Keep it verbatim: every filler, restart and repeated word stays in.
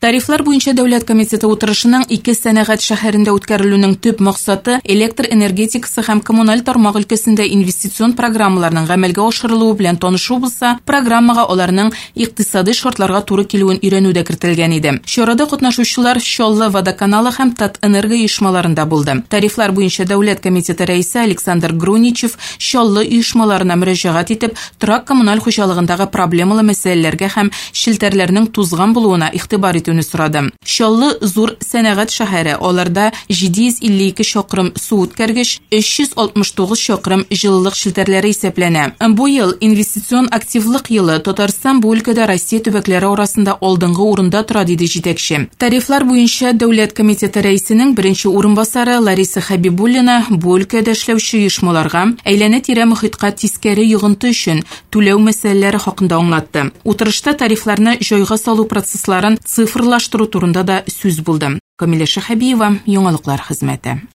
Тарифлар буенча дәүләт комитеты утырышының ике сәнәгать шәһәрендә үткәрелүнең төп максаты электр энергетикасы һәм коммуналь тармак өлкәсендә инвестицион программаларның гамәлгә ашырылуы белән танышу булса, программага аларның икътисади шартларга туры килүен өйрәнүдә кертелгән иде. Чарада катнашучылар Чаллы водоканалы һәм Татэнерго оешмаларында булды. Тарифлар буенча дәүләт комитеты рәисе Александр Груничев Чаллы оешмаларына мөрәҗәгать итеп, торак коммуналь хуҗалыгындагы проблемалы мәсьәләләргә һәм шелтәрләрнең тузган булуына игътибар итүне сорады. Чаллы зур сәнәгать шәһәре, аларда җиде йөз илле ике чакрым су үткәргеч, өч йөз алтмыш тугыз чакрым җылылык шелтәрләре исәпләнә. Бу ел инвестицион активлык елы. Татарстан бу өлкәдә Россия төбәкләре арасында алдынгы урында тора, диде җитәкче. Тарифлар буенча дәүләт комитеты рәисенең беренче урынбасары Лариса Хабибуллина бу өлкәдә эшләүче оешмаларга әйләнә-тирә мохитка тискәре йогынты өчен түләү мәсьәләләре хакында аңлатты. Утырышта тарифларны җайга салу процессларын цифрлаштыру турында да сүз булды. Камилә Шәһәбиева, Яңалыклар хезмәте.